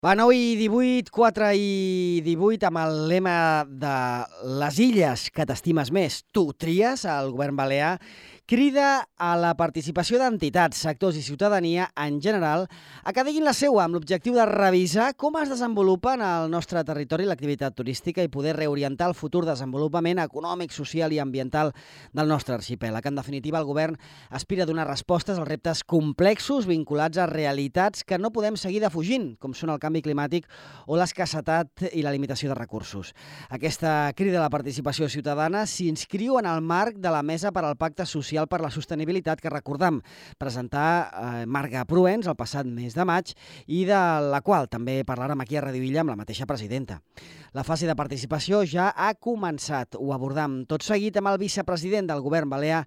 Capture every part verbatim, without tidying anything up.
Va, nou i divuit, quatre i divuit, amb el lema de les illes que t'estimes més, tu tries, el govern balear crida a la participació d'entitats, sectors i ciutadania en general a que diguin la seua amb l'objectiu de revisar com es desenvolupa en el nostre territori l'activitat turística i poder reorientar el futur desenvolupament econòmic, social i ambiental del nostre arxipèlag. En definitiva, el govern aspira a donar respostes als reptes complexos vinculats a realitats que no podem seguir defugint, com són el canvi climàtic o l'escassetat i la limitació de recursos. Aquesta crida a la participació ciutadana s'inscriu en el marc de la Mesa per al Pacte Social per la Sostenibilitat que, recordam, presentar eh, Marga Pruens el passat mes de maig i de la qual també parlarem aquí a Radio Illa amb la mateixa presidenta. La fase de participació ja ha començat. Ho abordam tot seguit amb el vicepresident del govern balear,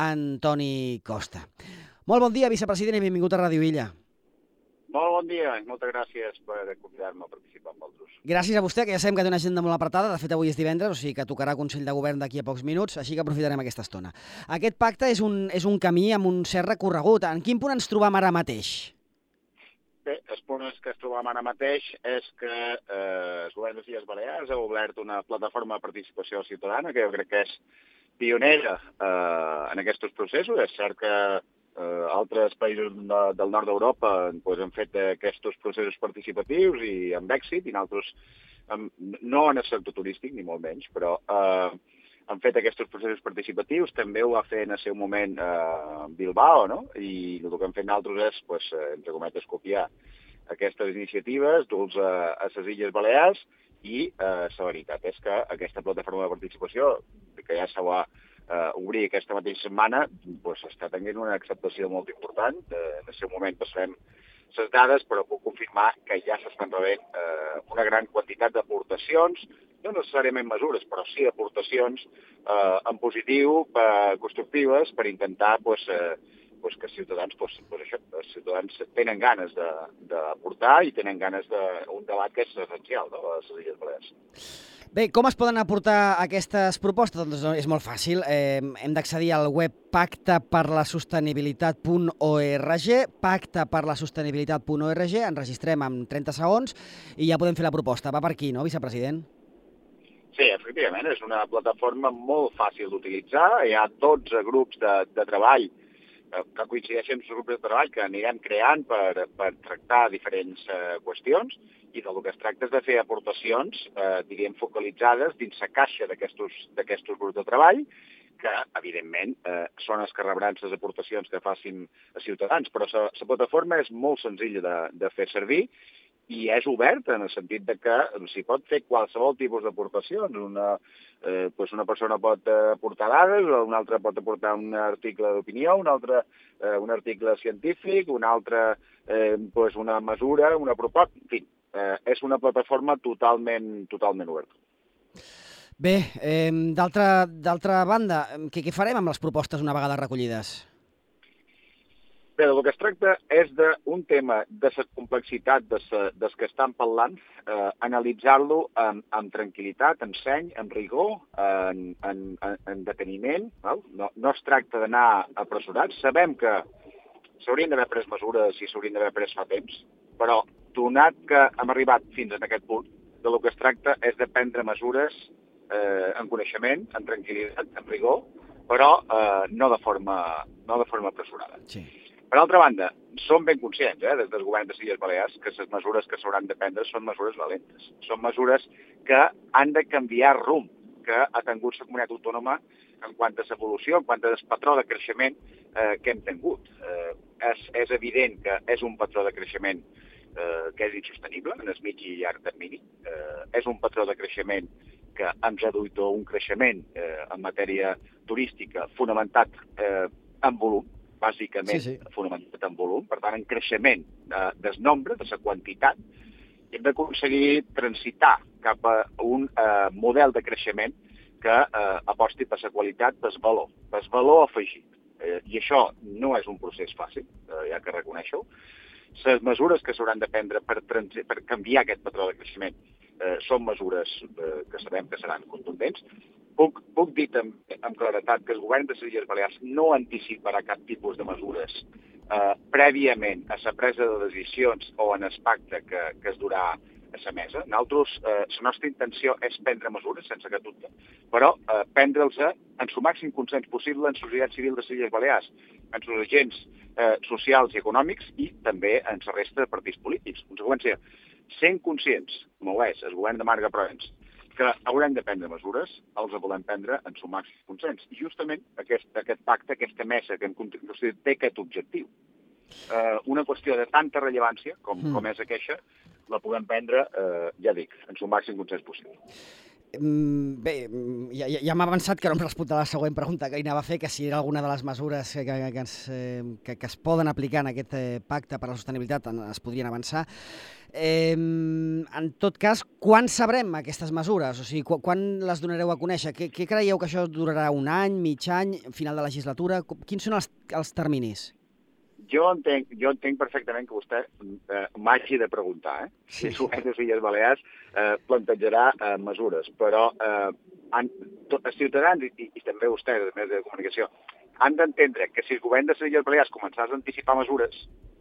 Antoni Costa. Molt bon dia, vicepresident, i benvingut a Radio Illa. Molt bon dia i moltes gràcies per convidar-me a participar amb vosaltres. Gràcies a vostè, que ja sabem que té una agenda molt apretada. De fet, avui és divendres, o sigui que tocarà Consell de Govern d'aquí a pocs minuts, així que aprofitarem aquesta estona. Aquest pacte és un, és un camí amb un cert recorregut. En quin punt ens trobam ara mateix? Bé, el punt que ens trobam ara mateix és que eh, el govern de les Illes Balears ha obert una plataforma de participació ciutadana que jo crec que és pionera eh, en aquests processos. És cert que Uh, altres països de, del nord d'Europa pues, han fet aquests processos participatius i amb èxit, i nosaltres, um, no en el sector turístic, ni molt menys, però uh, han fet aquests processos participatius. També ho va fer en el seu moment uh, Bilbao, no? I el que hem fet nosaltres és, pues, entre cometes, copiar aquestes iniciatives, dur-los a, a les Illes Balears, i uh, la veritat és que aquesta plataforma de participació, que ja se va Uh, obrir aquesta mateixa setmana, pues, està tenint una acceptació molt important. Uh, en el seu moment passarem les dades, però puc confirmar que ja s'estan rebent uh, una gran quantitat d'aportacions, no necessàriament mesures, però sí aportacions uh, en positiu, uh, constructives, per intentar pues, uh, pues, que els ciutadans, pues, pues això, els ciutadans tenen ganes d'aportar i tenen ganes d'un debat que és essencial, no?, a les Illes Balears. Bé, com es poden aportar aquestes propostes? Doncs és molt fàcil. Eh, hem d'accedir al web pacte per la sostenibilitat punt org, pacte per la sostenibilitat punt org, ens registrem en trenta segons i ja podem fer la proposta. Va per aquí, no, vicepresident? Sí, efectivament, és una plataforma molt fàcil d'utilitzar. Hi ha dotze grups de, de treball que coincideixen amb els grups de treball que anirem creant per, per tractar diferents eh, qüestions, i del que es tracta és de fer aportacions, eh, diríem, focalitzades dins la caixa d'aquests grups de treball, que, evidentment, eh, són els que rebran les aportacions que facin els ciutadans. Però la plataforma és molt senzilla de, de fer servir i és oberta en el sentit de que s'hi pot fer qualsevol tipus d'aportacions. Una, eh, pues una persona pot aportar dades, una altra pot aportar un article d'opinió, un altre eh, un article científic, un altre eh, pues una mesura, una proposta, en fi. Eh, és una plataforma totalment, totalment oberta. Bé, eh, d'altra banda, què, què farem amb les propostes una vegada recollides? Bé, el que es tracta és d'un tema de la complexitat dels que estan parlant, eh, analitzar-lo amb, amb tranquil·litat, amb seny, amb rigor, en, en, en deteniment. Val? No, no es tracta d'anar apressurats. Sabem que s'haurien d'haver pres mesures i s'haurien d'haver pres fa temps, però donat que hem arribat fins a aquest punt, de lo que es tracta és de prendre mesures eh, en coneixement, en tranquil·litat, en rigor, però eh, no, de forma, no de forma apressurada. Sí. Per altra banda, som ben conscients, eh, des del govern de les Illes Balears, que les mesures que s'hauran de prendre són mesures valentes. Són mesures que han de canviar rumb, que ha tingut la comunitat autònoma en quant a l'evolució, en quant al patró de creixement eh, que hem tingut. Eh, és, és evident que és un patró de creixement eh, que és insostenible en el mig i llarg termini. Eh, és un patró de creixement que ens ha duit un creixement eh, en matèria turística fonamentat eh, en volum, bàsicament sí, sí. fonamentat en volum, per tant, en creixement eh, del nombre, de la quantitat, hem d'aconseguir transitar cap a un eh, model de creixement que eh, aposti per la qualitat, per valor, per valor afegit. Eh, I això no és un procés fàcil, eh, ja que reconeixo. Les mesures que s'hauran de prendre per, per canviar aquest patró de creixement eh, són mesures eh, que sabem que seran contundents. Puc, puc dir amb, amb claretat que el govern de les Illes Balears no anticiparà cap tipus de mesures eh, prèviament a la presa de decisions o en el pacte que, que es durà a la mesa. Nosaltres, eh, la nostra intenció és prendre mesures, sense cap dubte, però eh, prendre'ls en el màxim consens possible en la societat civil de les Illes Balears, en els agents eh, socials i econòmics i també en la resta de partits polítics. En conseqüència, sent conscients, com ho és el govern de Marga Proens, que haurem de prendre mesures, els volem prendre en el màxim consens. I justament aquest, aquest pacte, aquesta mesa que hem constituït té aquest objectiu. Eh, una qüestió de tanta rellevància com, mm. com és aquesta, la podem prendre, eh, ja dic, en el màxim consens possible. Bé, ja, ja m'ha avançat que no em respondrà la següent pregunta que anava a fer, que si era alguna de les mesures que, que, que, ens, que, que es poden aplicar en aquest pacte per a la sostenibilitat es podrien avançar. Eh, en tot cas, quan sabrem aquestes mesures? O sigui, quan, quan les donareu a conèixer? Què, què creieu que això durarà un any, mig any, final de legislatura? Quins són els, els terminis? Jo entenc, jo entenc perfectament que vostè eh, m'hagi de preguntar, eh? Sí. Si el les Illes Balears eh, plantejarà eh, mesures, però eh, han, tot, els ciutadans i, i també vostès, a més de comunicació, han d'entendre que si el govern de les Illes Balears començés a anticipar mesures,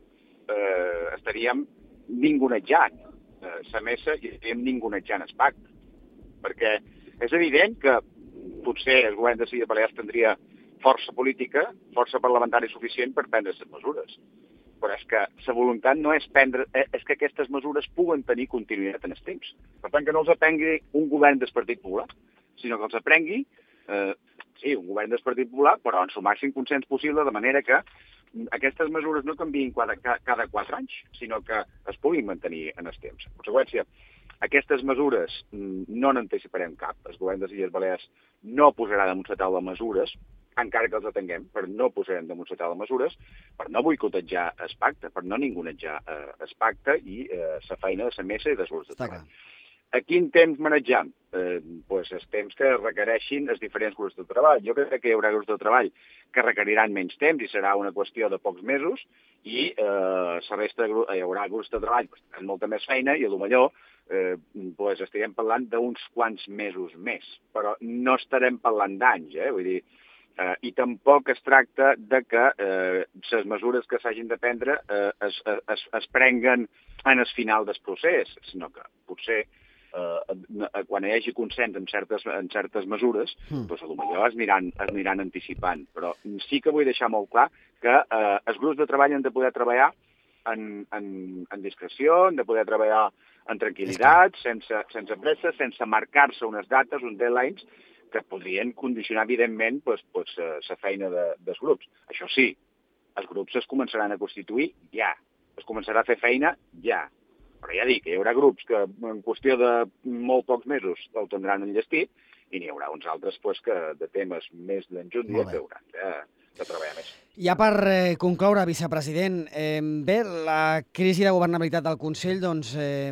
eh, estaríem ningunejant eh, la mesa i estaríem ningunejant el pacte. Perquè és evident que potser el govern de les Illes Balears tindria força política, força parlamentària suficient per prendre les mesures. Però és que la voluntat no és prendre, és que aquestes mesures puguen tenir continuïtat en el temps. Per tant, que no els aprengui un govern del Partit Popular, sinó que els aprengui, eh, sí, un govern del Partit Popular, però en el màxim consens possible, de manera que aquestes mesures no canviïn cada, cada quatre anys, sinó que es puguin mantenir en el temps. En conseqüència, aquestes mesures no n'anticiparem cap. El govern de les Illes Balears no posarà damunt la taula mesures, encara que els atenguem, però no posarem damunt la taula mesures, per no boicotejar el pacte, per no ningunejar eh, el pacte i eh, la feina de la mesa i dels grups de treball. A quin temps manejam? Eh, pues els temps que requereixin els diferents grups de treball. Jo crec que hi haurà grups de treball que requeriran menys temps i serà una qüestió de pocs mesos i eh, la resta de, hi haurà grups de treball que tenen molta més feina i potser eh, pues estarem parlant d'uns quants mesos més, però no estarem parlant d'anys, eh? Vull dir, Uh, i tampoc es tracta de que uh, les mesures que s'hagin de prendre uh, es, es, es prenguen en el final del procés, sinó que potser uh, quan hi hagi consens en certes, en certes mesures, mm. doncs potser es aniran, es aniran anticipant. Però sí que vull deixar molt clar que uh, els grups de treball han de poder treballar en, en, en discreció, han de poder treballar en tranquil·litat, sense, sense pressa, sense marcar-se unes dates, uns deadlines, que podrien condicionar, evidentment, pues, pues, la feina de, dels grups. Això sí, els grups es començaran a constituir ja. Es començarà a fer feina ja. Però ja dic, hi haurà grups que en qüestió de molt pocs mesos el tindran enllestit i n'hi haurà uns altres pues, que de temes més d'enjundia que hauran de, de treballar més. Ja per eh, concloure, vicepresident, eh, bé, la crisi de governabilitat del Consell doncs, eh,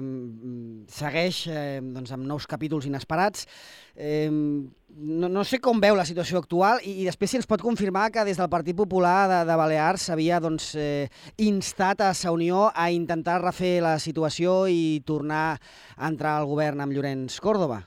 segueix eh, doncs, amb nous capítols inesperats. Eh, no, no sé com veu la situació actual i, i després si ens pot confirmar que des del Partit Popular de, de Balears s'havia doncs, eh, instat a la Unió a intentar refer la situació i tornar a entrar al govern amb Llorenç Córdoba.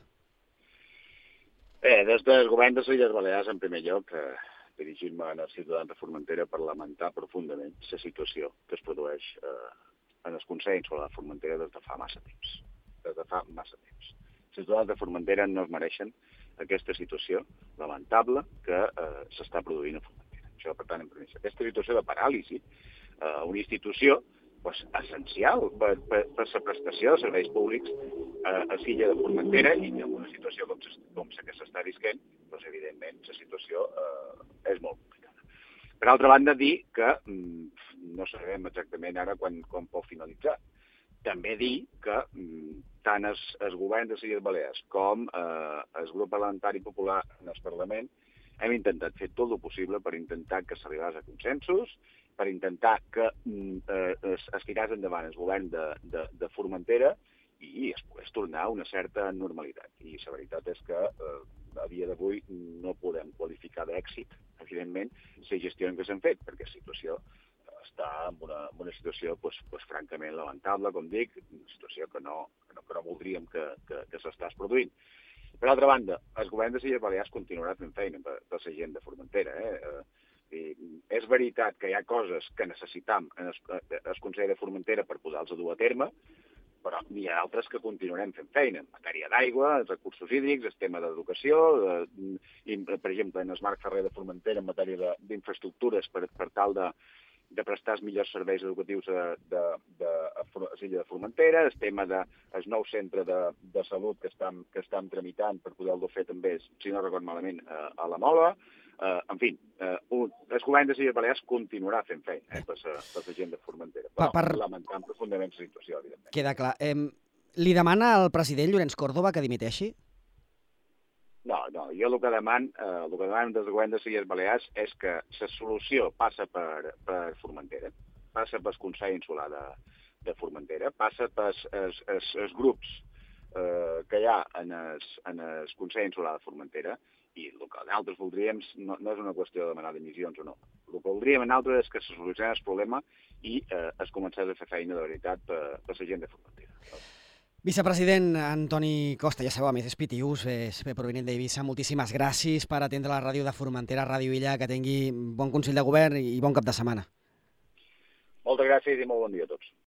Bé, des del govern de les Illes Balears, en primer lloc, eh, dirigint-me als ciutadans de Formentera per lamentar profundament la situació que es produeix eh, en els consells sobre la Formentera des de fa massa temps. Des de fa massa temps. Els ciutadans de Formentera no es mereixen aquesta situació lamentable que eh, s'està produint a Formentera. Això, per tant, en primer lloc. Aquesta situació de paràlisi, eh, una institució pues, essencial per, per, per la prestació de serveis públics eh, a l'illa de Formentera i en una situació com, com la que s'està visquent, doncs, evidentment, la situació eh, és molt complicada. Per altra banda, dir que mm, no sabem exactament ara quan, quan pot finalitzar. També dir que mm, tant els, els governs de les Illes Balears com eh, el grup parlamentari popular en el Parlament hem intentat fer tot el possible per intentar que s'arribés a consensos, per intentar que eh, es, es tiràs endavant el govern de, de, de Formentera i es pogués tornar a una certa normalitat. I la veritat és que eh, a dia d'avui no podem qualificar d'èxit, evidentment, les gestions que s'han fet, perquè la situació està en una, en una situació pues, pues, francament lamentable, com dic, una situació que no, que no, que no voldríem que, que, que s'estàs produint. Per altra banda, el govern de les Illes Balears continuarà fent feina per, per la gent de Formentera. Eh? És veritat que hi ha coses que necessitam en el, el Consell de Formentera per poder-los dur a terme, però n'hi ha altres que continuarem fent feina, en matèria d'aigua, recursos hídrics, el tema d'educació, de, per exemple, en el Marc Ferrer de Formentera en matèria d'infraestructures per, per tal de, de prestar els millors serveis educatius de, de, de, de l'illa de Formentera, el tema del de, nou centre de, de salut que estem, que estem tramitant per poder-lo fer també, si no record malament, a, a la Mola. Uh, en fi, uh, un, el govern de les Illes Balears continuarà fent feina eh, per, per la gent de Formentera, però per, per... lamentant profundament la situació, evidentment. Queda clar. Eh, li demana al president Llorenç Córdoba que dimiteixi? No, no, jo el que demano, eh, el que demano des del govern de les Illes Balears és que la solució passa per, per Formentera, passa pel Consell Insular de, de Formentera, passa pels els, els, els grups eh, que hi ha en el, en el Consell Insular de Formentera, i el que nosaltres voldríem no, no és una qüestió de demanar dimissions o no. El que voldríem nosaltres és que se solucionés el problema i eh, es comencés a fer feina de veritat per, per la gent de Formentera. Vicepresident Antoni Costa, ja sabeu, a més és pitiús, és bé provenint d'Eivissa. Moltíssimes gràcies per atendre la ràdio de Formentera, Ràdio Illa, que tingui bon Consell de Govern i bon cap de setmana. Moltes gràcies i molt bon dia a tots.